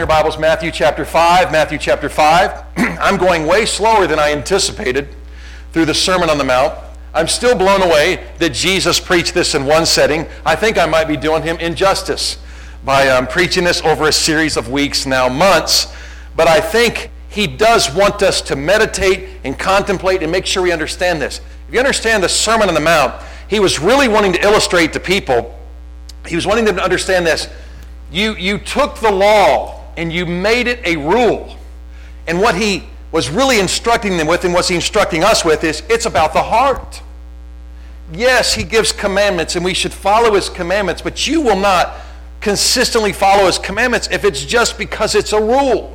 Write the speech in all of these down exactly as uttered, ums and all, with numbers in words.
Your Bibles, Matthew chapter five, Matthew chapter five. I'm going way slower than I anticipated through the Sermon on the Mount. I'm still blown away that Jesus preached this in one setting. I think I might be doing him injustice by um, preaching this over a series of weeks, now months. But I think he does want us to meditate and contemplate and make sure we understand this. If you understand the Sermon on the Mount, he was really wanting to illustrate to people, he was wanting them to understand this. You, you took the law and you made it a rule. And what he was really instructing them with and what he's instructing us with is it's about the heart. Yes, he gives commandments and we should follow his commandments, but you will not consistently follow his commandments if it's just because it's a rule.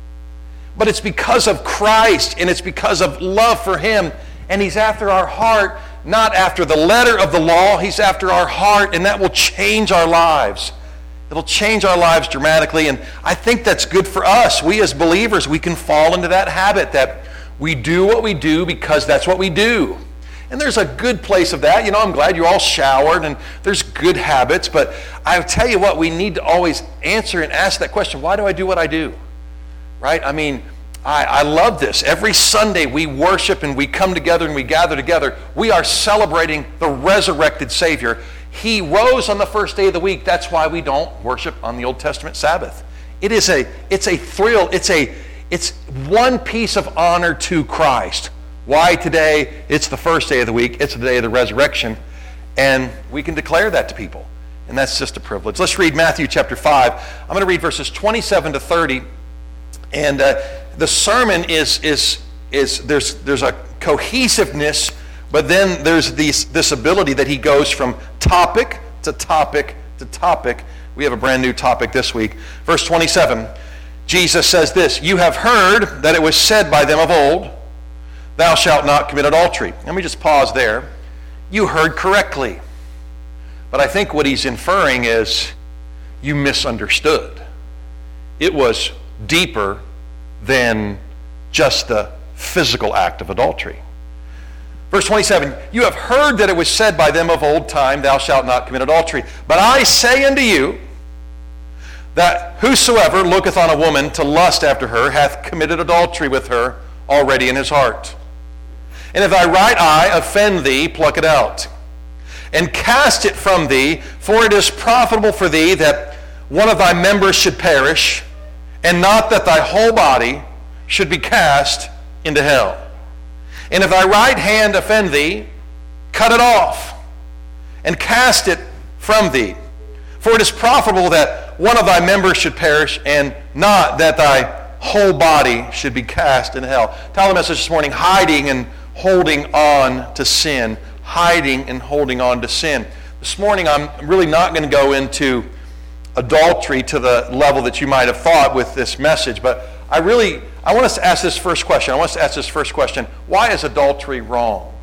But it's because of Christ and it's because of love for him, and he's after our heart, not after the letter of the law. He's after our heart, and that will change our lives. It'll change our lives dramatically, and I think that's good for us. We as believers, we can fall into that habit that we do what we do because that's what we do. And there's a good place of that. You know, I'm glad you're all showered, and there's good habits, but I'll tell you what, we need to always answer and ask that question, why do I do what I do? Right? I mean, I, I love this. Every Sunday we worship and we come together and we gather together. We are celebrating the resurrected Savior. He rose on the first day of the week. That's why we don't worship on the Old Testament Sabbath. It is a, it's a thrill. It's a, it's one piece of honor to Christ. Why today? It's the first day of the week. It's the day of the resurrection. And we can declare that to people. And that's just a privilege. Let's read Matthew chapter five. I'm going to read verses twenty-seven to thirty. And uh, the sermon is, is, is there's, there's a cohesiveness, but then there's these, this ability that he goes from topic to topic to topic. We have a brand new topic this week. Verse twenty-seven, Jesus says this, "You have heard that it was said by them of old, thou shalt not commit adultery." Let me just pause there. You heard correctly. But I think what he's inferring is you misunderstood. It was deeper than just the physical act of adultery. Verse twenty-seven, "You have heard that it was said by them of old time, thou shalt not commit adultery. But I say unto you, that whosoever looketh on a woman to lust after her hath committed adultery with her already in his heart. And if thy right eye offend thee, pluck it out, and cast it from thee, for it is profitable for thee that one of thy members should perish, and not that thy whole body should be cast into hell. And if thy right hand offend thee, cut it off, and cast it from thee. For it is profitable that one of thy members should perish, and not that thy whole body should be cast into hell." Title message this morning, hiding and holding on to sin. Hiding and holding on to sin. This morning I'm really not going to go into adultery to the level that you might have thought with this message, but I really, I want us to ask this first question. I want us to ask this first question. Why is adultery wrong?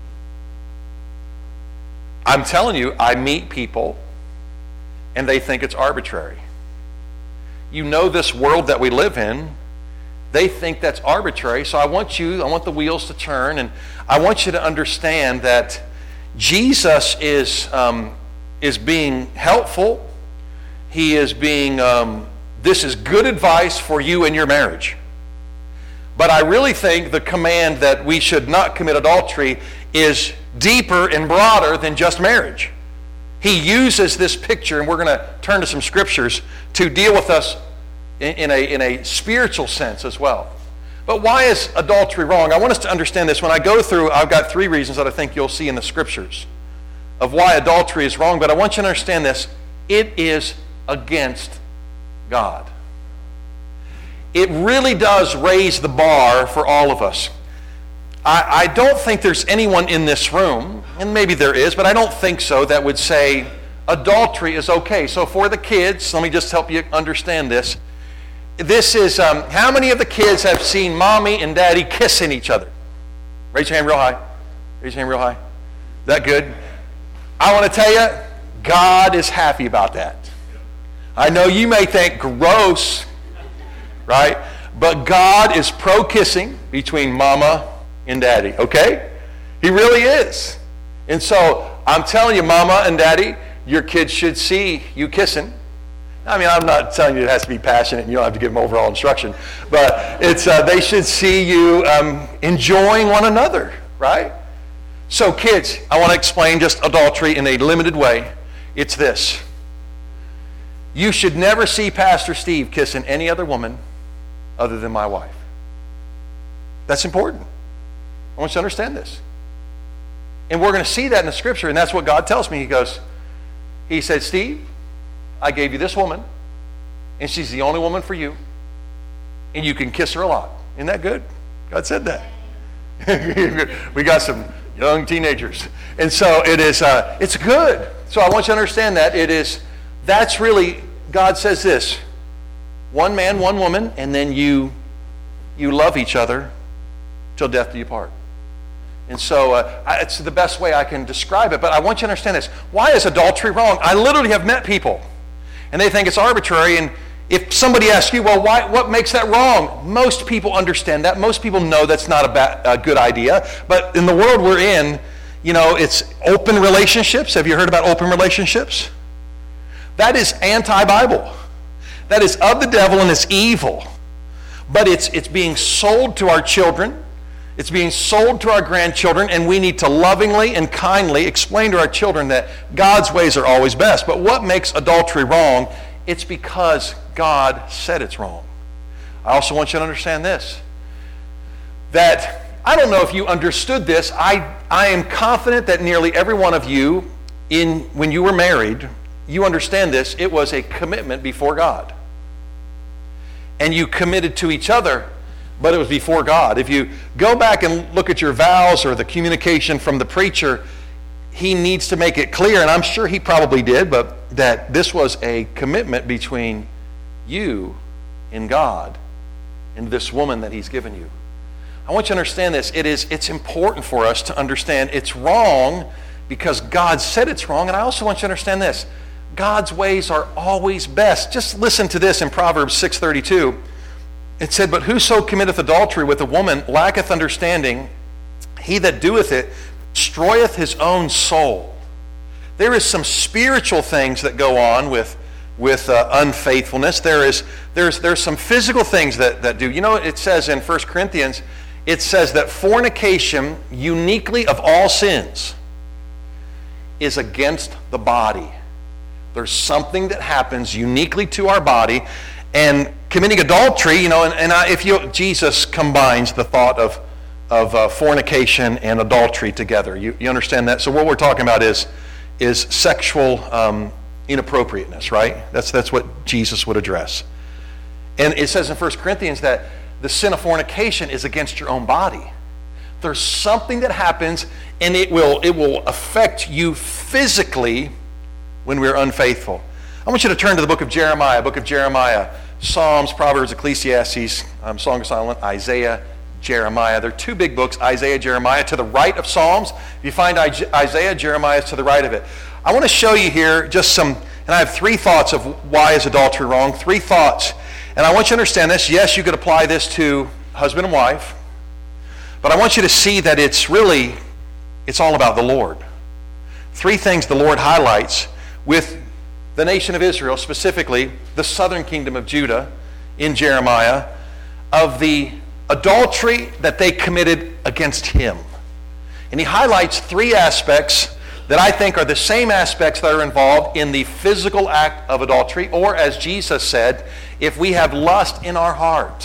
I'm telling you, I meet people and they think it's arbitrary. You know this world that we live in, they think that's arbitrary, so I want you, I want the wheels to turn, and I want you to understand that Jesus is, um, is being helpful. He is being, um, this is good advice for you and your marriage. But I really think the command that we should not commit adultery is deeper and broader than just marriage. He uses this picture, and we're going to turn to some scriptures to deal with us in, in, a, in a spiritual sense as well. But why is adultery wrong? I want us to understand this. When I go through, I've got three reasons that I think you'll see in the scriptures of why adultery is wrong, but I want you to understand this. It is against God. It really does raise the bar for all of us. I, I don't think there's anyone in this room, and maybe there is, but I don't think so, that would say adultery is okay. So for the kids, let me just help you understand this. This is, um, how many of the kids have seen mommy and daddy kissing each other? Raise your hand real high. Raise your hand real high. Is that good? I want to tell you, God is happy about that. I know you may think gross, right? But God is pro-kissing between mama and daddy, okay? He really is. And so I'm telling you, mama and daddy, your kids should see you kissing. I mean, I'm not telling you it has to be passionate and you don't have to give them overall instruction, but it's uh, they should see you um, enjoying one another, right? So kids, I want to explain just adultery in a limited way. It's this. You should never see Pastor Steve kissing any other woman other than my wife. That's important. I want you to understand this. And we're going to see that in the scripture, and that's what God tells me. He goes, he said, Steve, I gave you this woman, and she's the only woman for you, and you can kiss her a lot. Isn't that good? God said that. We got some young teenagers. And so it is, uh, it's good. So I want you to understand that it is, that's really, God says this, one man, one woman, and then you, you love each other till death do you part. And so uh, I, it's the best way I can describe it, but I want you to understand this. Why is adultery wrong? I literally have met people, and they think it's arbitrary, and if somebody asks you, well, why, what makes that wrong? Most people understand that. Most people know that's not a, bad, a good idea. But in the world we're in, you know, it's open relationships. Have you heard about open relationships? That is anti-Bible. That is of the devil and it's evil. But it's it's being sold to our children. It's being sold to our grandchildren, and we need to lovingly and kindly explain to our children that God's ways are always best. But what makes adultery wrong? It's because God said it's wrong. I also want you to understand this, that I don't know if you understood this. I, I am confident that nearly every one of you, in when you were married, you understand this. It was a commitment before God. And you committed to each other, but it was before God. If you go back and look at your vows or the communication from the preacher, he needs to make it clear, and I'm sure he probably did, but that this was a commitment between you and God and this woman that he's given you. I want you to understand this. It is, it's important for us to understand it's wrong because God said it's wrong, and I also want you to understand this. God's ways are always best. Just listen to this in Proverbs six thirty-two. It said, but whoso committeth adultery with a woman lacketh understanding. He that doeth it destroyeth his own soul. There is some spiritual things that go on with, with uh, unfaithfulness. There is there's there's some physical things that, that do. You know, it says in First Corinthians, it says that fornication, uniquely of all sins, is against the body. There's something that happens uniquely to our body, and committing adultery, you know, and, and I, if you, Jesus combines the thought of of uh, fornication and adultery together. You, you understand that? So what we're talking about is is sexual um, inappropriateness, right? That's that's what Jesus would address. And it says in First Corinthians that the sin of fornication is against your own body. There's something that happens, and it will it will affect you physically when we're unfaithful. I want you to turn to the book of Jeremiah, book of Jeremiah, Psalms, Proverbs, Ecclesiastes, um, Song of Solomon, Isaiah, Jeremiah. They're two big books, Isaiah, Jeremiah, to the right of Psalms. If you find Isaiah, Jeremiah is to the right of it. I want to show you here just some, and I have three thoughts of why is adultery wrong, three thoughts. And I want you to understand this. Yes, you could apply this to husband and wife, but I want you to see that it's really, it's all about the Lord. Three things the Lord highlights with the nation of Israel, specifically the southern kingdom of Judah in Jeremiah, of the adultery that they committed against him. And he highlights three aspects that I think are the same aspects that are involved in the physical act of adultery, or as Jesus said, if we have lust in our heart.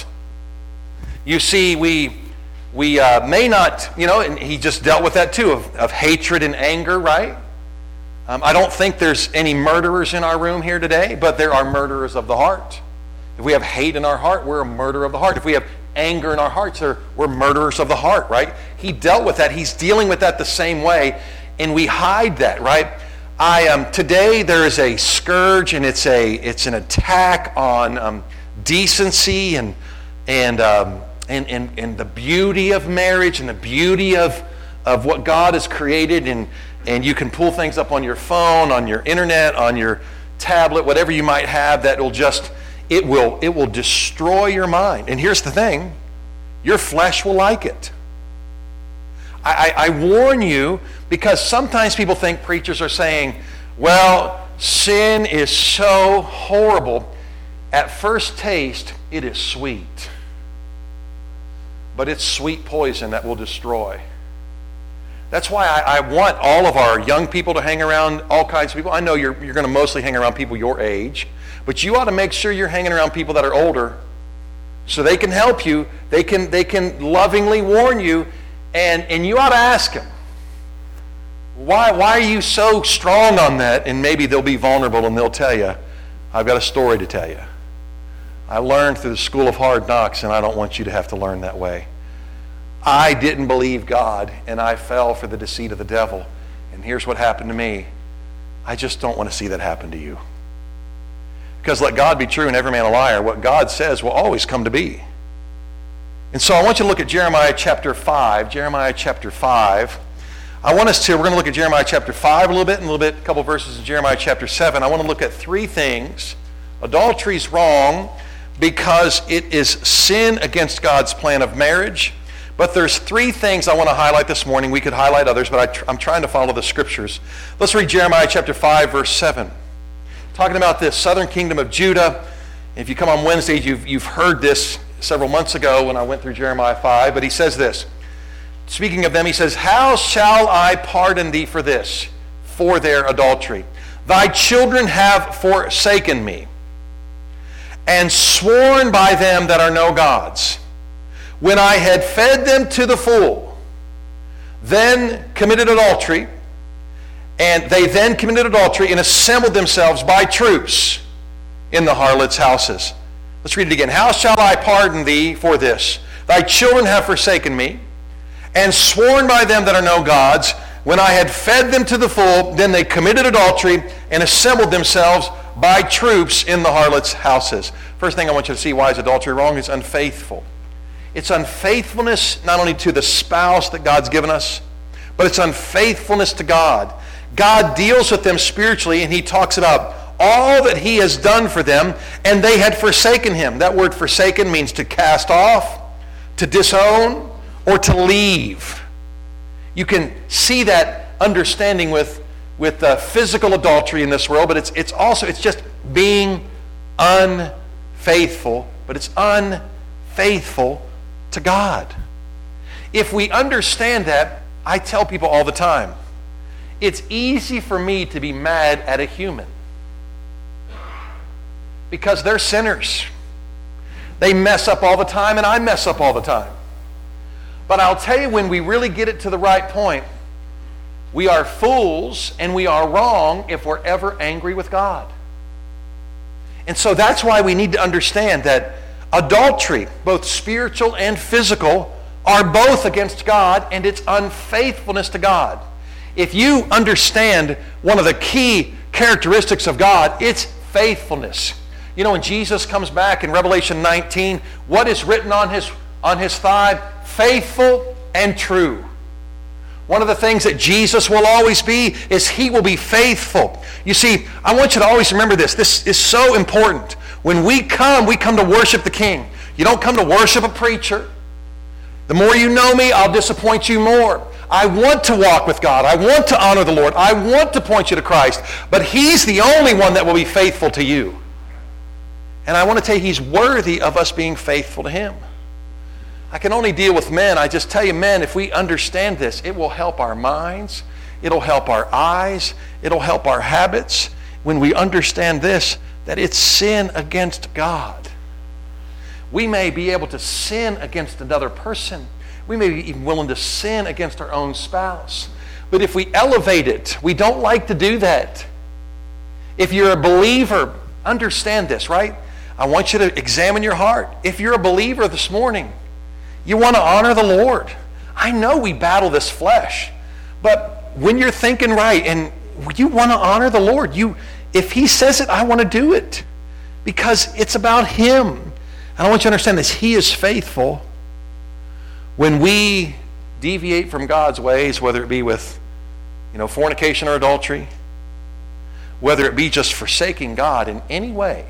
You see, we we uh, may not, you know, and he just dealt with that too, of, of hatred and anger, right? Um, I don't think there's any murderers in our room here today, but there are murderers of the heart. If we have hate in our heart, we're a murderer of the heart. If we have anger in our hearts, we're murderers of the heart, right? He dealt with that. He's dealing with that the same way, and we hide that, right? I um, today there is a scourge, and it's a it's an attack on um, decency and and, um, and and and the beauty of marriage and the beauty of of what God has created, and and you can pull things up on your phone, on your internet, on your tablet, whatever you might have that will just it will it will destroy your mind. And here's the thing, your flesh will like it. I, I, I warn you, because sometimes people think preachers are saying, well, sin is so horrible. At first taste, it is sweet. But it's sweet poison that will destroy. That's why I, I want all of our young people to hang around all kinds of people. I know you're, you're going to mostly hang around people your age, but you ought to make sure you're hanging around people that are older so they can help you. They can, they can lovingly warn you, and, and you ought to ask them, why, why are you so strong on that? And maybe they'll be vulnerable and they'll tell you, I've got a story to tell you. I learned through the school of hard knocks, and I don't want you to have to learn that way. I didn't believe God, and I fell for the deceit of the devil. And here's what happened to me. I just don't want to see that happen to you. Because let God be true and every man a liar. What God says will always come to be. And so I want you to look at Jeremiah chapter five. Jeremiah chapter five. I want us to, we're going to look at Jeremiah chapter five a little bit, and a little bit, a couple verses in Jeremiah chapter seven. I want to look at three things. Adultery is wrong because it is sin against God's plan of marriage. But there's three things I want to highlight this morning. We could highlight others, but I tr- I'm trying to follow the scriptures. Let's read Jeremiah chapter five, verse seven. Talking about this southern kingdom of Judah. If you come on Wednesdays, you've, you've heard this several months ago when I went through Jeremiah five. But he says this. Speaking of them, he says, how shall I pardon thee for this, for their adultery? Thy children have forsaken me, and sworn by them that are no gods. When I had fed them to the full, then committed adultery, and they then committed adultery and assembled themselves by troops in the harlots' houses. Let's read it again. How shall I pardon thee for this? Thy children have forsaken me, and sworn by them that are no gods. When I had fed them to the full, then they committed adultery and assembled themselves by troops in the harlots' houses. First thing I want you to see, why is adultery wrong? It's unfaithful. It's unfaithfulness not only to the spouse that God's given us, but it's unfaithfulness to God. God deals with them spiritually, and he talks about all that he has done for them, and they had forsaken him. That word forsaken means to cast off, to disown, or to leave. You can see that understanding with, with uh, physical adultery in this world, but it's, it's also, it's just being unfaithful, but it's unfaithful to God. If we understand that, I tell people all the time, it's easy for me to be mad at a human because they're sinners. They mess up all the time, and I mess up all the time. But I'll tell you, when we really get it to the right point, we are fools and we are wrong if we're ever angry with God. And so that's why we need to understand that adultery, both spiritual and physical, are both against God, and it's unfaithfulness to God. If you understand one of the key characteristics of God, it's faithfulness. You know, when Jesus comes back in Revelation nineteen, what is written on his, on his thigh? Faithful and true. One of the things that Jesus will always be is he will be faithful. You see, I want you to always remember this. This is so important. When we come, we come to worship the King. You don't come to worship a preacher. The more you know me, I'll disappoint you more. I want to walk with God. I want to honor the Lord. I want to point you to Christ. But he's the only one that will be faithful to you. And I want to tell you, he's worthy of us being faithful to him. I can only deal with men. I just tell you, men, if we understand this, it will help our minds. It'll help our eyes. It'll help our habits. When we understand this, that it's sin against God. We may be able to sin against another person. We may be even willing to sin against our own spouse. But if we elevate it, we don't like to do that. If you're a believer, understand this, right? I want you to examine your heart. If you're a believer this morning, you want to honor the Lord. I know we battle this flesh, but when you're thinking right and you want to honor the Lord, you, if he says it, I want to do it because it's about him. And I want you to understand this. He is faithful. When we deviate from God's ways, whether it be with, you know, fornication or adultery, whether it be just forsaking God in any way,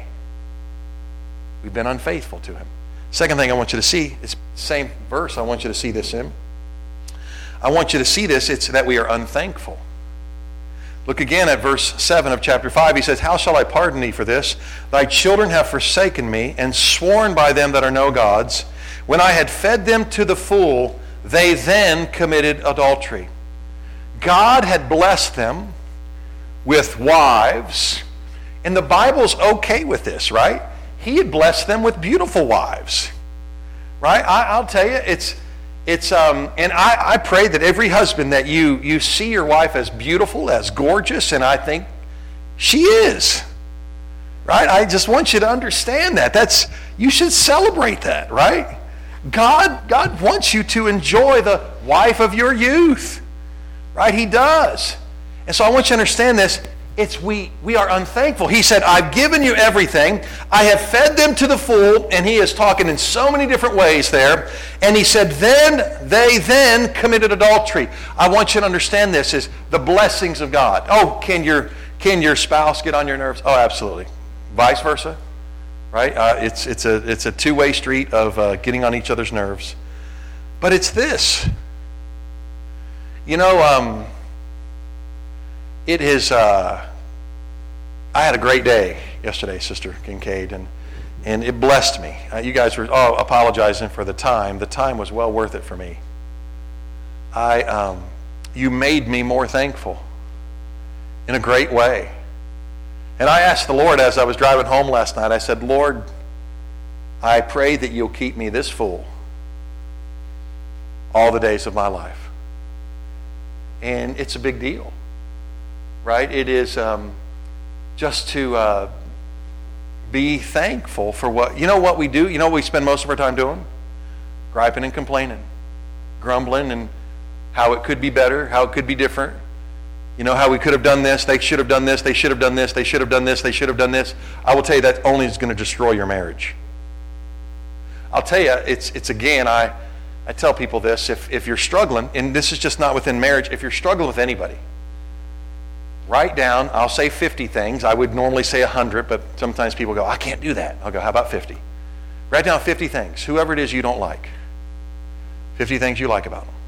we've been unfaithful to him. Second thing I want you to see, it's the same verse I want you to see this in. I want you to see this, it's that we are unthankful. Look again at verse seven of chapter five. He says, how shall I pardon thee for this? Thy children have forsaken me, and sworn by them that are no gods. When I had fed them to the full, they then committed adultery. God had blessed them with wives, and the Bible's okay with this, right? He had blessed them with beautiful wives, right? I, I'll tell you, it's it's um, and I, I pray that every husband that you you see your wife as beautiful, as gorgeous, and I think she is, right? I just want you to understand that. That's you should celebrate that, right? God God wants you to enjoy the wife of your youth, right? He does. And so I want you to understand this. It's we we are unthankful. He said, I've given you everything. I have fed them to the full. And he is talking in so many different ways there. And he said, then they then committed adultery. I want you to understand this is the blessings of God. Oh, can your can your spouse get on your nerves? Oh, absolutely. Vice versa, right? Uh, it's it's a it's a two-way street of uh, getting on each other's nerves. But it's this. You know, um, It is, uh, I had a great day yesterday, Sister Kincaid, and, and it blessed me. Uh, you guys were oh, apologizing for the time. The time was well worth it for me. I, um, you made me more thankful in a great way. And I asked the Lord as I was driving home last night, I said, Lord, I pray that you'll keep me this full all the days of my life. And it's a big deal. Right? It is um, just to uh, be thankful for what, you know what we do? You know what we spend most of our time doing? Griping and complaining. Grumbling and how it could be better, how it could be different. You know, how we could have done this, they should have done this, they should have done this, they should have done this, they should have done this. I will tell you that only is going to destroy your marriage. I'll tell you, it's it's again, I, I tell people this, if, if you're struggling, and this is just not within marriage, if you're struggling with anybody, write down, I'll say fifty things. I would normally say one hundred, but sometimes people go, I can't do that. I'll go, how about fifty? Write down fifty things, whoever it is you don't like. fifty things you like about them.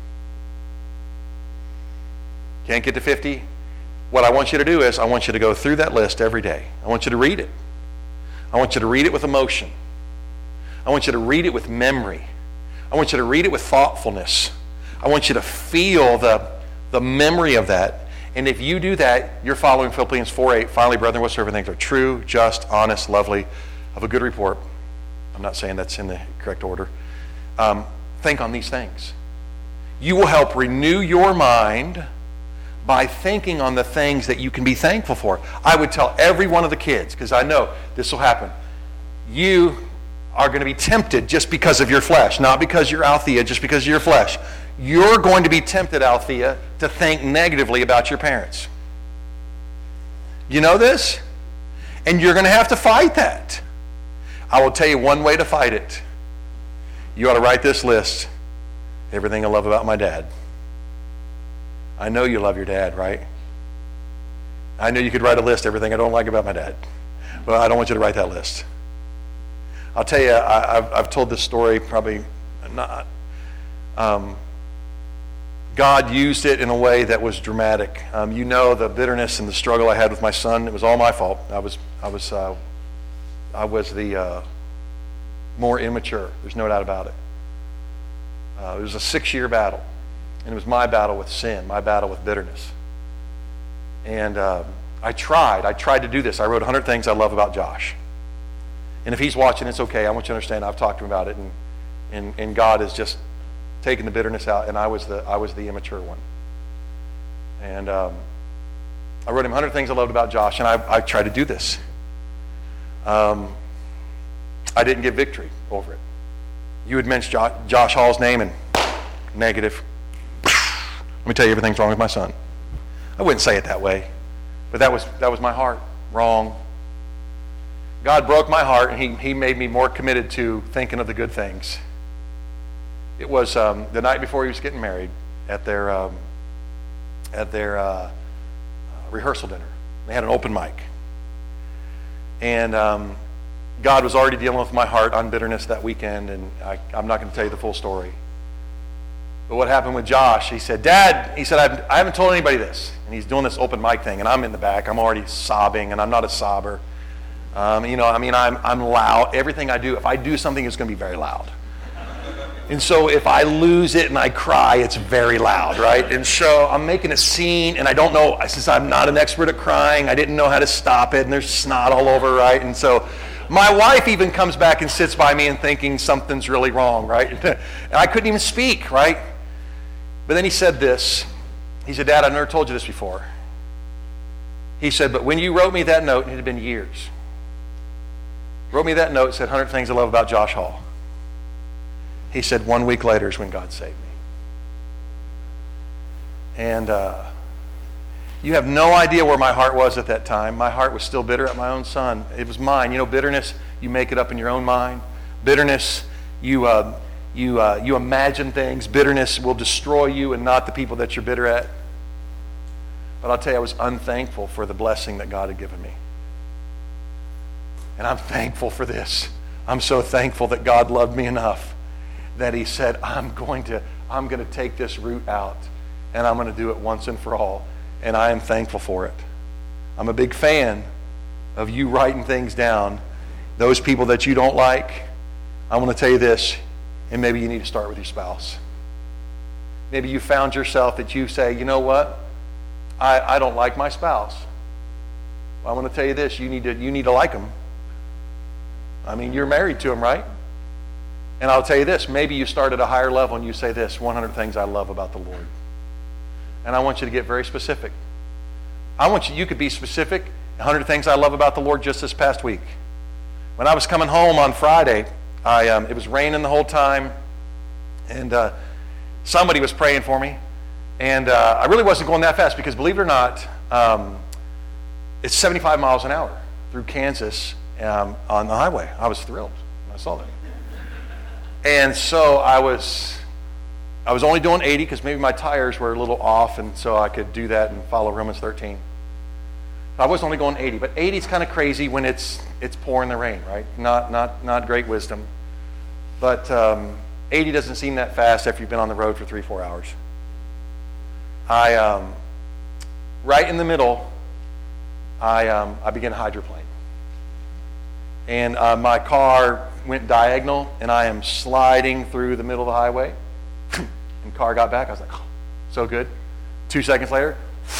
Can't get to fifty? What I want you to do is I want you to go through that list every day. I want you to read it. I want you to read it with emotion. I want you to read it with memory. I want you to read it with thoughtfulness. I want you to feel the, the memory of that. And if you do that, you're following Philippians four eight. Finally, brethren, whatsoever things are true, just, honest, lovely, of a good report. I'm not saying that's in the correct order. Um, think on these things. You will help renew your mind by thinking on the things that you can be thankful for. I would tell every one of the kids, because I know this will happen. You are going to be tempted just because of your flesh, not because you're Althea, just because of your flesh. You're going to be tempted, Althea, to think negatively about your parents. You know this? And you're going to have to fight that. I will tell you one way to fight it. You ought to write this list. Everything I love about my dad. I know you love your dad, right? I know you could write a list, everything I don't like about my dad. Well, I don't want you to write that list. I'll tell you, I, I've, I've told this story probably not. Um, God used it in a way that was dramatic. Um, you know the bitterness and the struggle I had with my son. It was all my fault. I was, I was, uh, I was the uh, more immature. There's no doubt about it. Uh, it was a six-year battle, and it was my battle with sin, my battle with bitterness. And um, I tried. I tried to do this. I wrote one hundred things I love about Josh. And if he's watching, it's okay. I want you to understand. I've talked to him about it, and and, and God has just taken the bitterness out, and I was the I was the immature one. And um, I wrote him one hundred things I loved about Josh, and I I tried to do this. Um, I didn't get victory over it. You would mention Josh, Josh Hall's name, and negative. Let me tell you, everything's wrong with my son. I wouldn't say it that way, but that was that was my heart. Wrong. God broke my heart, and he, he made me more committed to thinking of the good things. It was um, the night before he was getting married at their um, at their uh, rehearsal dinner. They had an open mic, and um, God was already dealing with my heart on bitterness that weekend, and I, I'm not going to tell you the full story. But what happened with Josh, he said, Dad, he said, I've, I haven't told anybody this. And he's doing this open mic thing, and I'm in the back. I'm already sobbing, and I'm not a sobber. Um, you know, I mean, I'm, I'm loud. Everything I do, if I do something, it's going to be very loud. And so if I lose it and I cry, it's very loud, right? And so I'm making a scene, and I don't know, since I'm not an expert at crying, I didn't know how to stop it, and there's snot all over, right? And so my wife even comes back and sits by me and thinking something's really wrong, right? And I couldn't even speak, right? But then he said this. He said, Dad, I've never told you this before. He said, but when you wrote me that note, and it had been years, wrote me that note, said one hundred things I love about Josh Hall. He said, one week later is when God saved me. And uh, you have no idea where my heart was at that time. My heart was still bitter at my own son. It was mine. You know, bitterness, you make it up in your own mind. Bitterness, you uh, you uh, you imagine things. Bitterness will destroy you and not the people that you're bitter at. But I'll tell you, I was unthankful for the blessing that God had given me. And I'm thankful for this. I'm so thankful that God loved me enough that he said, I'm going to, I'm going to take this root out, and I'm going to do it once and for all. And I am thankful for it. I'm a big fan of you writing things down. Those people that you don't like, I want to tell you this, and maybe you need to start with your spouse. Maybe you found yourself that you say, you know what? I, I don't like my spouse. Well, I want to tell you this, you need to, you need to like them. I mean, you're married to them, right? And I'll tell you this, maybe you start at a higher level and you say this, one hundred things I love about the Lord. And I want you to get very specific. I want you, you could be specific, one hundred things I love about the Lord just this past week. When I was coming home on Friday, I, um, it was raining the whole time, and uh, somebody was praying for me. And uh, I really wasn't going that fast because, believe it or not, um, it's seventy-five miles an hour through Kansas um, on the highway. I was thrilled when I saw that. And so I was, I was only doing eighty because maybe my tires were a little off, and so I could do that and follow Romans thirteen. I was only going eighty, but eighty is kind of crazy when it's it's pouring the rain, right? Not not not great wisdom, but um, eighty doesn't seem that fast after you've been on the road for three four hours. I um, right in the middle, I um, I began hydroplane, and uh, my car went diagonal, and I am sliding through the middle of the highway. And car got back. I was like, oh, so good. Two seconds later,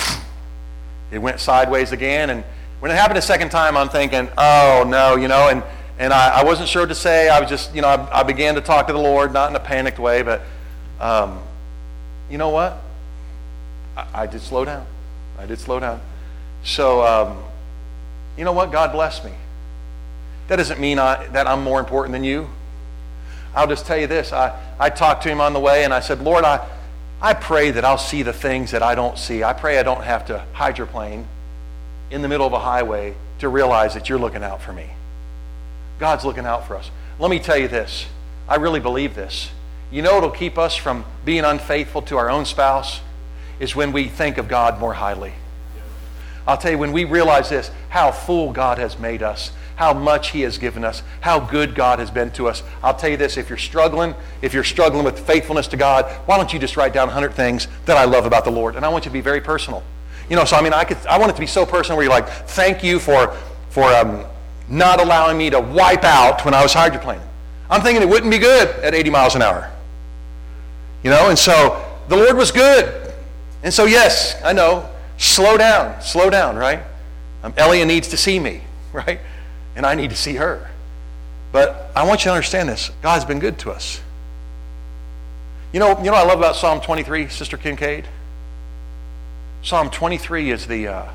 it went sideways again. And when it happened a second time, I'm thinking, oh no, you know, and, and I, I wasn't sure what to say. I was just, you know, I, I began to talk to the Lord, not in a panicked way, but um, you know what? I, I did slow down. I did slow down. So, um, you know what? God blessed me. That doesn't mean I, that I'm more important than you. I'll just tell you this. I, I talked to him on the way, and I said, Lord, I, I pray that I'll see the things that I don't see. I pray I don't have to hydroplane in the middle of a highway to realize that you're looking out for me. God's looking out for us. Let me tell you this. I really believe this. You know what'll keep us from being unfaithful to our own spouse is when we think of God more highly. I'll tell you, when we realize this, how full God has made us, how much he has given us, how good God has been to us. I'll tell you this, if you're struggling, if you're struggling with faithfulness to God, why don't you just write down one hundred things that I love about the Lord? And I want you to be very personal. You know, so I mean, I could, I want it to be so personal where you're like, thank you for, for um, not allowing me to wipe out when I was hydroplaning. I'm thinking it wouldn't be good at eighty miles an hour. You know, and so the Lord was good. And so yes, I know, slow down, slow down, right? Um, Elia needs to see me, right? And I need to see her. But I want you to understand this. God's been good to us. You know, you know what I love about Psalm twenty-three, Sister Kincaid? Psalm twenty-three is the uh,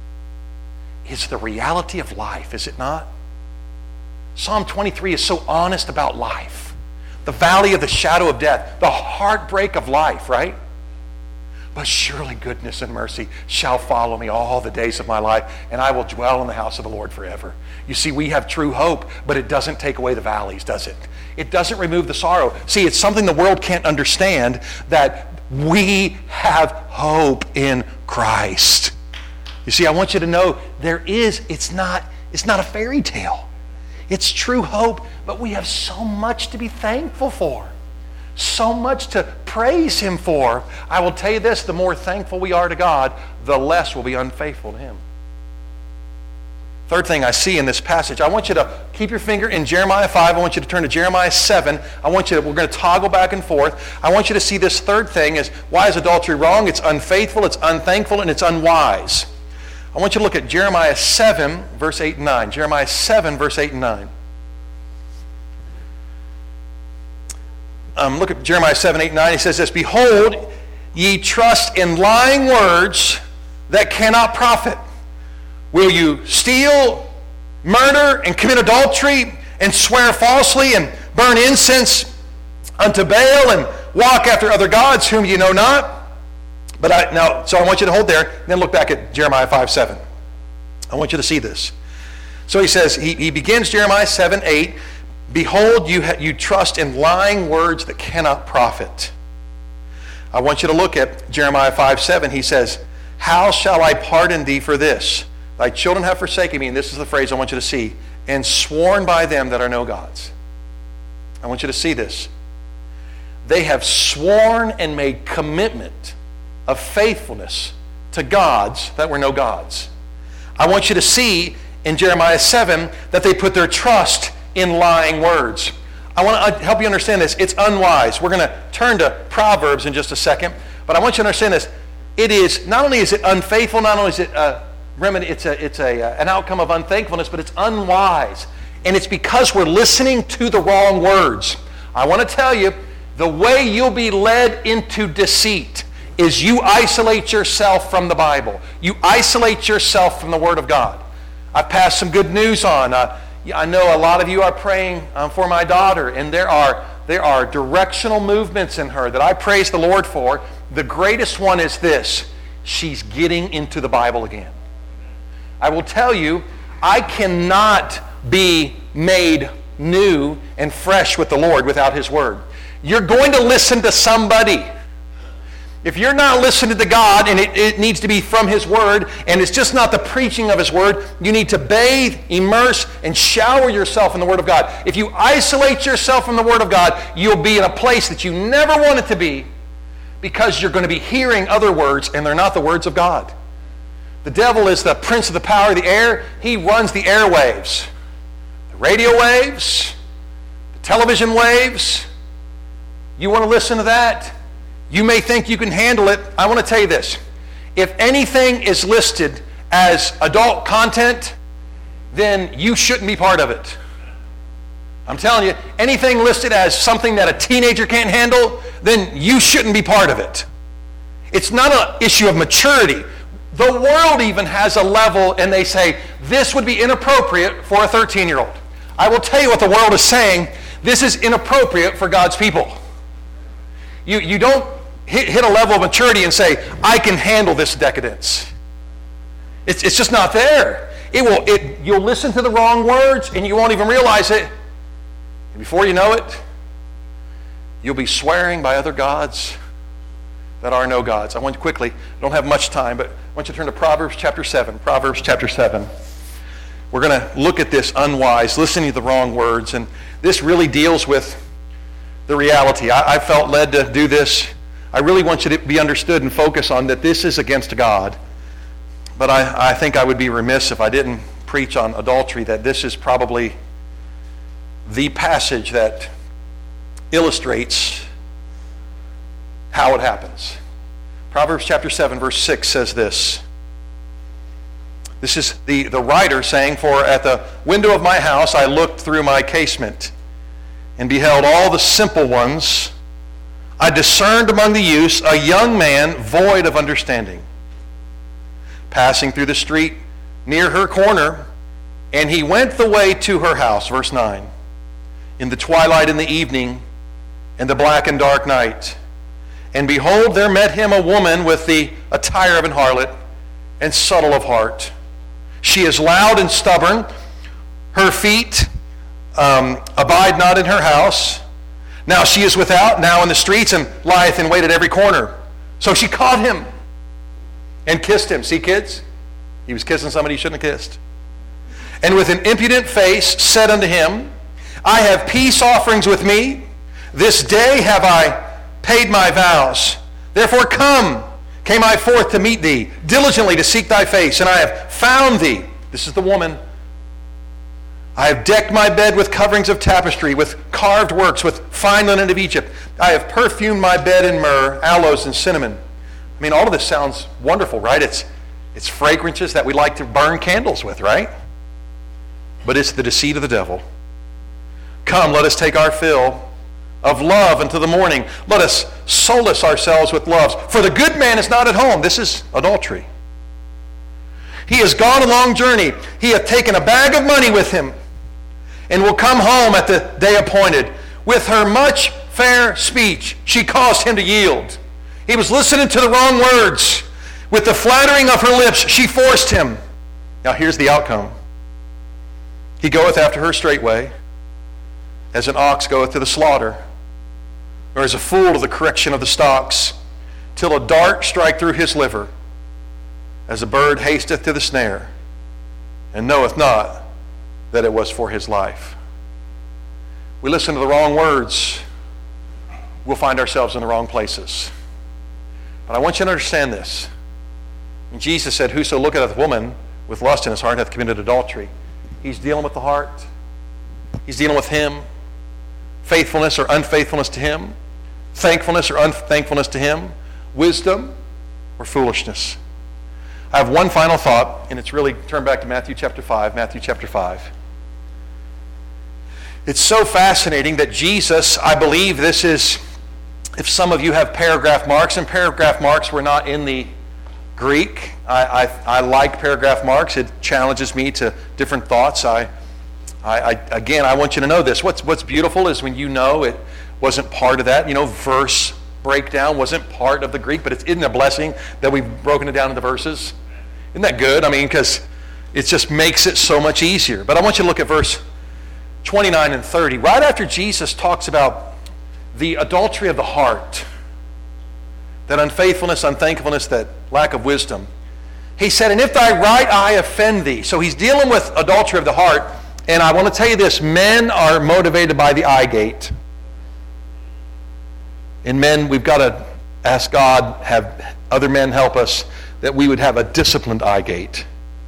is the reality of life, is it not? Psalm twenty-three is so honest about life. The valley of the shadow of death, the heartbreak of life, right? But surely goodness and mercy shall follow me all the days of my life, and I will dwell in the house of the Lord forever. You see, we have true hope, but it doesn't take away the valleys, does it? It doesn't remove the sorrow. See, it's something the world can't understand, that we have hope in Christ. You see, I want you to know there is, it's not, it's not a fairy tale. It's true hope, but we have so much to be thankful for. so much to praise Him for. I will tell you this, the more thankful we are to God, the less we'll be unfaithful to Him. Third thing I see in this passage, I want you to keep your finger in Jeremiah five. I want you to turn to Jeremiah seven. I want you to, we're going to toggle back and forth. I want you to see this third thing is, why is adultery wrong? It's unfaithful, it's unthankful, and it's unwise. I want you to look at Jeremiah seven, verse eight and nine. Jeremiah seven, verse eight and nine. Um, look at Jeremiah seven, eight, and nine. He says this, "Behold, ye trust in lying words that cannot profit. Will you steal, murder, and commit adultery, and swear falsely, and burn incense unto Baal, and walk after other gods whom ye know not?" But I, now, so I want you to hold there, then look back at Jeremiah five, seven. I want you to see this. So he says, he, he begins Jeremiah seven, eight, "Behold, you, ha- you trust in lying words that cannot profit." I want you to look at Jeremiah five, seven. He says, "How shall I pardon thee for this? Thy children have forsaken me," and this is the phrase I want you to see, "and sworn by them that are no gods." I want you to see this. They have sworn and made commitment of faithfulness to gods that were no gods. I want you to see in Jeremiah seven that they put their trust in lying words. I want to help you understand this. It's unwise. We're going to turn to Proverbs in just a second, but I want you to understand this. It is, not only is it unfaithful, not only is it uh, remedy, it's a it's a uh, an outcome of unthankfulness, but it's unwise, and it's because we're listening to the wrong words. I want to tell you, the way you'll be led into deceit is you isolate yourself from the Bible. You isolate yourself from the Word of God. I've passed some good news on. Uh, I know a lot of you are praying um, for my daughter, and there are there are directional movements in her that I praise the Lord for. The greatest one is this: she's getting into the Bible again. I will tell you, I cannot be made new and fresh with the Lord without His Word. You're going to listen to somebody. If you're not listening to God, and it, it needs to be from His Word, and it's just not the preaching of His Word, you need to bathe, immerse, and shower yourself in the Word of God. If you isolate yourself from the Word of God, you'll be in a place that you never wanted to be, because you're going to be hearing other words, and they're not the words of God. The devil is the prince of the power of the air. He runs the airwaves, the radio waves, the television waves. You want to listen to that? You may think you can handle it. I want to tell you this. If anything is listed as adult content, then you shouldn't be part of it. I'm telling you, anything listed as something that a teenager can't handle, then you shouldn't be part of it. It's not an issue of maturity. The world even has a level, and they say, this would be inappropriate for a thirteen-year-old. I will tell you what the world is saying. This is inappropriate for God's people. You, you don't hit, hit a level of maturity and say, I can handle this decadence. It's, it's just not there. It will. It, you'll listen to the wrong words, and you won't even realize it. And before you know it, you'll be swearing by other gods that are no gods. I want you quickly, I don't have much time, but I want you to turn to Proverbs chapter seven. Proverbs chapter seven. We're going to look at this unwise, listening to the wrong words, and this really deals with the reality. I, I felt led to do this. I really want you to be understood and focus on that this is against God. But I, I think I would be remiss if I didn't preach on adultery, that this is probably the passage that illustrates how it happens. Proverbs chapter seven, verse six says this. This is the, the writer saying, "For at the window of my house I looked through my casement, and beheld all the simple ones. I discerned among the youths a young man void of understanding, passing through the street near her corner, and he went the way to her house." Verse nine. "In the twilight in the evening, and the black and dark night. And behold, there met him a woman with the attire of an harlot, and subtle of heart. She is loud and stubborn. Her feet um, abide not in her house. Now she is without, now in the streets, and lieth in wait at every corner. So she caught him and kissed him." See, kids? He was kissing somebody he shouldn't have kissed. "And with an impudent face said unto him, I have peace offerings with me, This day have I paid my vows. Therefore come, came I forth to meet thee, diligently to seek thy face, and I have found thee. This is the woman. I have decked my bed with coverings of tapestry, with carved works, with fine linen of Egypt. I have perfumed my bed in myrrh, aloes, and cinnamon. I mean, all of this sounds wonderful, right? It's, it's fragrances that we like to burn candles with, right? But it's the deceit of the devil. Come, let us take our fill of love unto the morning. Let us solace ourselves with loves. For the good man is not at home. This is adultery. He has gone a long journey. He hath taken a bag of money with him, and will come home at the day appointed. With her much fair speech, she caused him to yield. He was listening to the wrong words. With the flattering of her lips, she forced him. Now here's the outcome. He goeth after her straightway, as an ox goeth to the slaughter, or as a fool to the correction of the stocks, till a dart strike through his liver, as a bird hasteth to the snare, and knoweth not that it was for his life. We listen to the wrong words, we'll find ourselves in the wrong places. But I want you to understand this. And Jesus said, whoso looketh at the woman with lust in his heart hath committed adultery. He's dealing with the heart. He's dealing with him. Faithfulness or unfaithfulness to him. Thankfulness or unthankfulness to him. Wisdom or foolishness. I have one final thought, and it's really, turn back to Matthew chapter five. Matthew chapter five. It's so fascinating that Jesus, I believe this is, if some of you have paragraph marks, and paragraph marks were not in the Greek. I, I, I like paragraph marks. It challenges me to different thoughts. I, I, I again, I want you to know this. What's, what's beautiful is when you know it wasn't part of that. You know, verse breakdown wasn't part of the Greek, but it's isn't a blessing that we've broken it down into verses. Isn't that good? I mean, because it just makes it so much easier. But I want you to look at verse twenty-nine and thirty. Right after Jesus talks about the adultery of the heart, that unfaithfulness, unthankfulness, that lack of wisdom, he said, and if thy right eye offend thee. So he's dealing with adultery of the heart. And I want to tell you this, men are motivated by the eye gate. And men, we've got to ask God, have other men help us, that we would have a disciplined eye gate.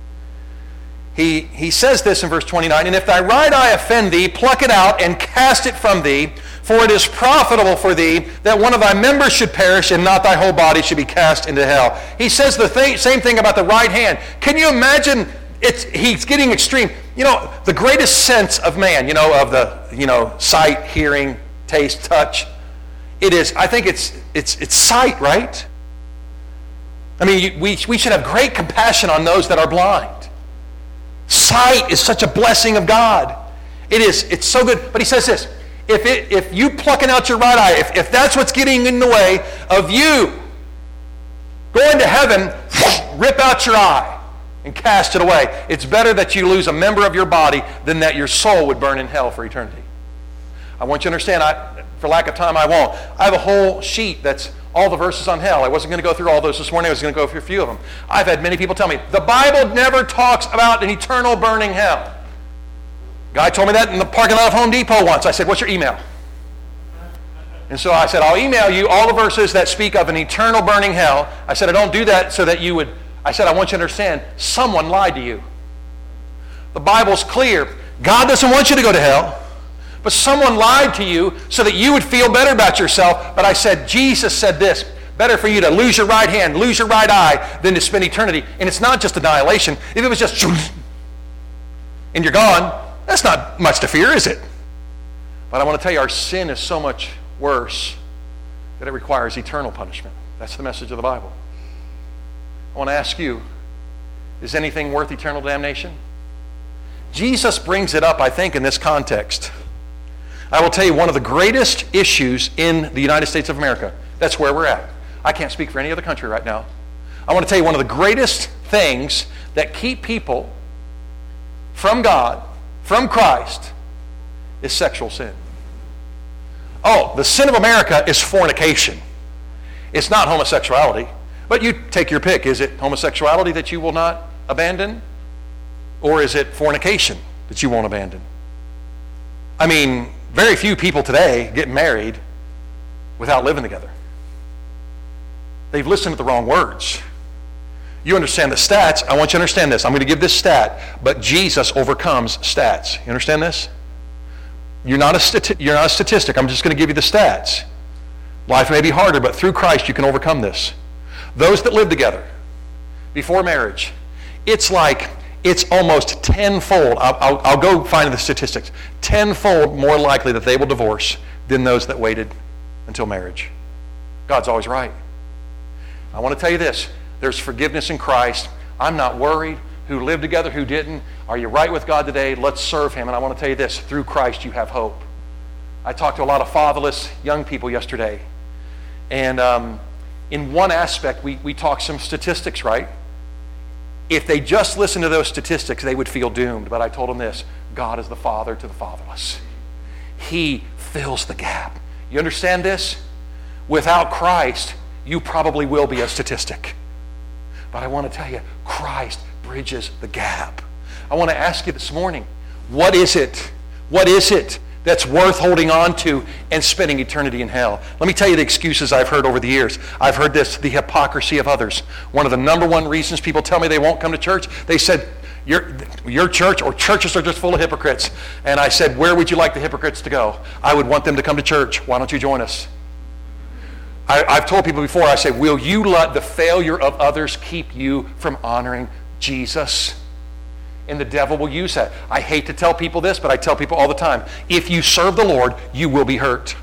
He, he says this in verse twenty-nine, and if thy right eye offend thee, pluck it out and cast it from thee, for it is profitable for thee that one of thy members should perish, and not thy whole body should be cast into hell. He says the th- same thing about the right hand. Can you imagine? It's, he's getting extreme. You know, the greatest sense of man, you know, of the, you know, sight, hearing, taste, touch, it is, I think it's it's it's sight, right? I mean, we, we should have great compassion on those that are blind. Sight is such a blessing of God. It is, it's so good. But he says this, if it, if you plucking out your right eye, if, if that's what's getting in the way of you going to heaven, rip out your eye and cast it away. It's better that you lose a member of your body than that your soul would burn in hell for eternity. I want you to understand, I, for lack of time, I won't. I have a whole sheet that's all the verses on hell. I wasn't going to go through all those this morning. I was going to go through a few of them. I've had many people tell me, the Bible never talks about an eternal burning hell. Guy told me that in the parking lot of Home Depot once. I said, what's your email? And so I said, I'll email you all the verses that speak of an eternal burning hell. I said, I don't do that so that you would, I said, I want you to understand, someone lied to you. The Bible's clear. God doesn't want you to go to hell. But someone lied to you so that you would feel better about yourself. But I said, Jesus said this, better for you to lose your right hand, lose your right eye, than to spend eternity. And it's not just annihilation. If it was just and you're gone, that's not much to fear, is it? But I want to tell you, our sin is so much worse that it requires eternal punishment. That's the message of the Bible. I want to ask you, is anything worth eternal damnation? Jesus brings it up, I think, in this context. I will tell you one of the greatest issues in the United States of America. That's where we're at. I can't speak for any other country right now. I want to tell you one of the greatest things that keep people from God, from Christ, is sexual sin. Oh, the sin of America is fornication. It's not homosexuality. But you take your pick. Is it homosexuality that you will not abandon? Or is it fornication that you won't abandon? I mean, Very few people today get married without living together. They've listened to the wrong words. You understand the stats. I want you to understand this. I'm going to give this stat, but Jesus overcomes stats. You understand this? You're not a stati- you're not a statistic. I'm just going to give you the stats. Life may be harder, but through Christ you can overcome this. Those that live together before marriage, it's like, it's almost tenfold. I'll, I'll, I'll go find the statistics. Tenfold more likely that they will divorce than those that waited until marriage. God's always right. I want to tell you this. There's forgiveness in Christ. I'm not worried who lived together, who didn't. Are you right with God today? Let's serve Him. And I want to tell you this. Through Christ you have hope. I talked to a lot of fatherless young people yesterday. And um, in one aspect, we, we talked some statistics, right? If they just listened to those statistics, they would feel doomed. But I told them this. God is the father to the fatherless. He fills the gap. You understand this? Without Christ, you probably will be a statistic. But I want to tell you, Christ bridges the gap. I want to ask you this morning, what is it? What is it that's worth holding on to and spending eternity in hell? Let me tell you the excuses I've heard over the years. I've heard this, the hypocrisy of others. One of the number one reasons people tell me they won't come to church, they said, your, your church or churches are just full of hypocrites. And I said, where would you like the hypocrites to go? I would want them to come to church. Why don't you join us? I, I've told people before, I say, will you let the failure of others keep you from honoring Jesus? And the devil will use that. I hate to tell people this, but I tell people all the time, if you serve the Lord, you will be hurt.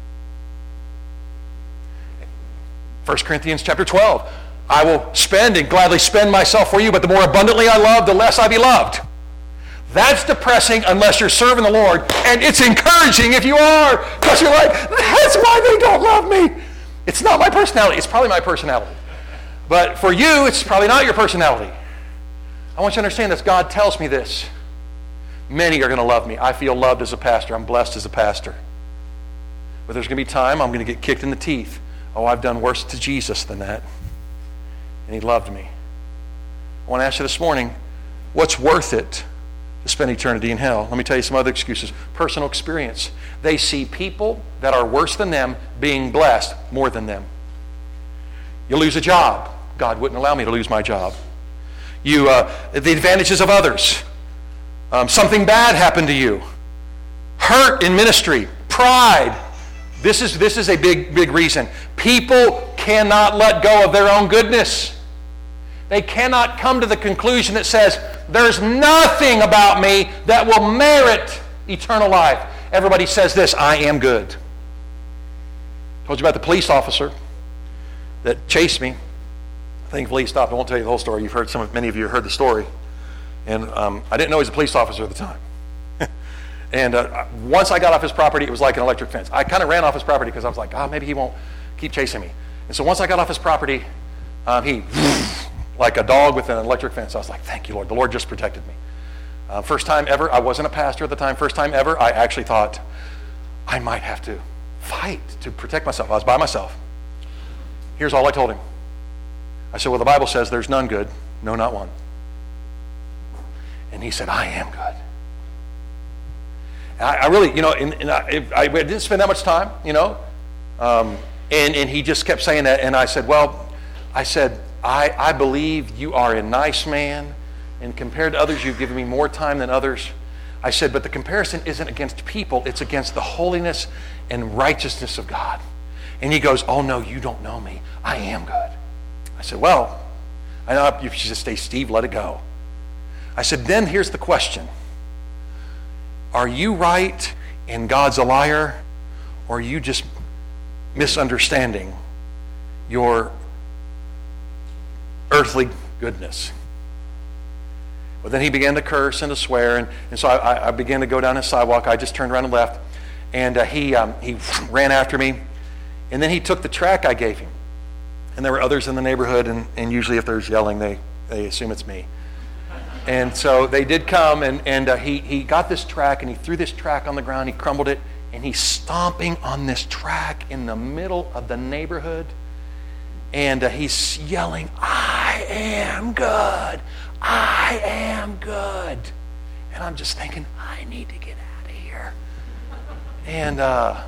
First Corinthians chapter twelve, I will spend and gladly spend myself for you, but the more abundantly I love, the less I be loved. That's depressing unless you're serving the Lord, and it's encouraging if you are, because you're like, that's why they don't love me. It's not my personality. It's probably my personality. But for you, it's probably not your personality. I want you to understand this. God tells me this. Many are going to love me. I feel loved as a pastor. I'm blessed as a pastor. But there's going to be time I'm going to get kicked in the teeth. Oh, I've done worse to Jesus than that. And He loved me. I want to ask you this morning, what's worth it to spend eternity in hell? Let me tell you some other excuses. Personal experience. They see people that are worse than them being blessed more than them. You lose a job. God wouldn't allow me to lose my job. You, uh, the advantages of others. Um, something bad happened to you. Hurt in ministry. Pride. This is, this is a big, big reason. People cannot let go of their own goodness. They cannot come to the conclusion that says, there's nothing about me that will merit eternal life. Everybody says this, I am good. I told you about the police officer that chased me. Thankfully he stopped. I won't tell you the whole story. You've heard some, many of you have heard the story. And um, I didn't know he was a police officer at the time. and uh, once I got off his property, it was like an electric fence. I kind of ran off his property because I was like, oh, maybe he won't keep chasing me. And so once I got off his property, um, he, like a dog with an electric fence. I was like, thank you, Lord. The Lord just protected me. Uh, first time ever, I wasn't a pastor at the time. First time ever, I actually thought I might have to fight to protect myself. I was by myself. Here's all I told him. I said, well, the Bible says there's none good, no, not one. And he said, I am good. And I, I really, you know, and, and I, I didn't spend that much time, you know, um, and, and he just kept saying that. And I said, well, I said, I, I believe you are a nice man, and compared to others, you've given me more time than others. I said, but the comparison isn't against people, it's against the holiness and righteousness of God. And he goes, oh no, you don't know me. I am good. I said, well, I know you should just say, Steve, let it go. I said, then here's the question. Are you right and God's a liar, or are you just misunderstanding your earthly goodness? Well, then he began to curse and to swear, and, and so I, I began to go down his sidewalk. I just turned around and left, and uh, he, um, he ran after me, and then he took the track I gave him. And there were others in the neighborhood, and, and usually if there's yelling, they, they assume it's me. And so they did come, and, and uh, he, he got this track, and he threw this track on the ground, he crumbled it, and he's stomping on this track in the middle of the neighborhood, and uh, he's yelling, I am good, I am good. And I'm just thinking, I need to get out of here. And uh,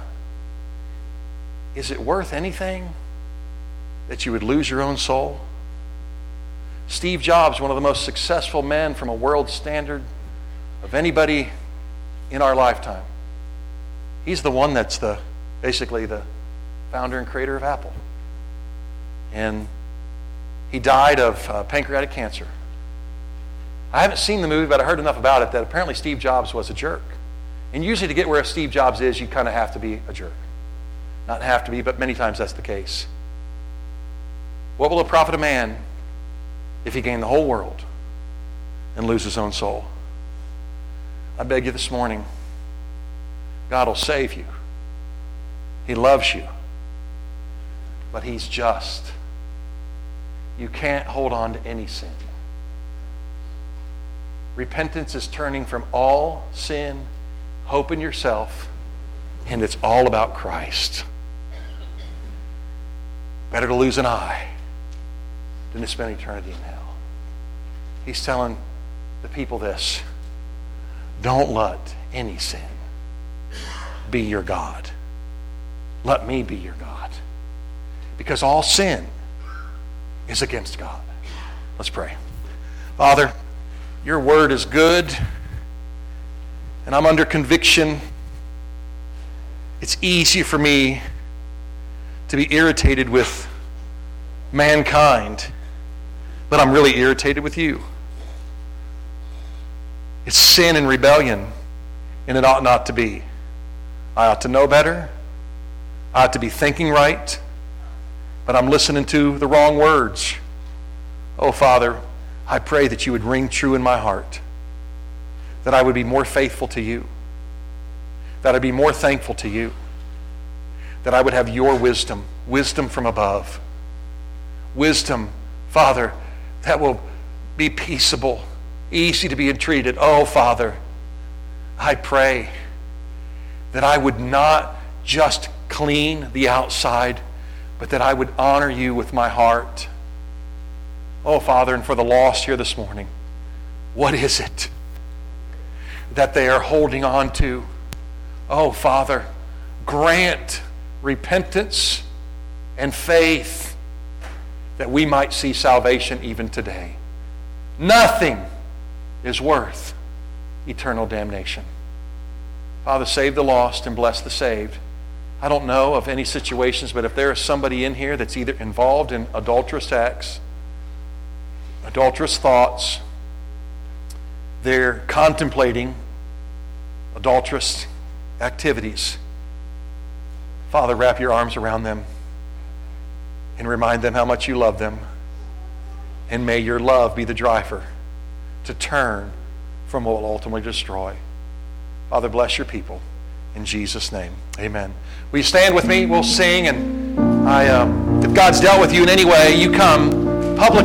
is it worth anything that you would lose your own soul? Steve Jobs, one of the most successful men from a world standard of anybody in our lifetime. He's the one that's the basically the founder and creator of Apple. And he died of uh, pancreatic cancer. I haven't seen the movie, but I heard enough about it that apparently Steve Jobs was a jerk. And usually to get where Steve Jobs is, you kind of have to be a jerk. Not have to be, but many times that's the case. What will it profit a man if he gain the whole world and lose his own soul? I beg you this morning, God will save you. He loves you. But He's just. You can't hold on to any sin. Repentance is turning from all sin, hope in yourself, and it's all about Christ. Better to lose an eye than to spend eternity in hell. He's telling the people this: don't let any sin be your God. Let me be your God. Because all sin is against God. Let's pray. Father, your word is good, and I'm under conviction. It's easy for me to be irritated with mankind, but I'm really irritated with you. It's sin and rebellion, and it ought not to be. I ought to know better. I ought to be thinking right, but I'm listening to the wrong words. Oh, Father, I pray that you would ring true in my heart, that I would be more faithful to you, that I'd be more thankful to you, that I would have your wisdom, wisdom from above. Wisdom, Father, that will be peaceable, easy to be entreated. Oh, Father, I pray that I would not just clean the outside, but that I would honor you with my heart. Oh, Father, and for the lost here this morning, what is it that they are holding on to? Oh, Father, grant repentance and faith that we might see salvation even today. Nothing is worth eternal damnation. Father, save the lost and bless the saved. I don't know of any situations, but if there is somebody in here that's either involved in adulterous acts, adulterous thoughts, they're contemplating adulterous activities, Father, wrap your arms around them and remind them how much you love them. And may your love be the driver to turn from what will ultimately destroy. Father, bless your people. In Jesus' name, amen. Will you stand with me? We'll sing. And I, um, if God's dealt with you in any way, you come publicly.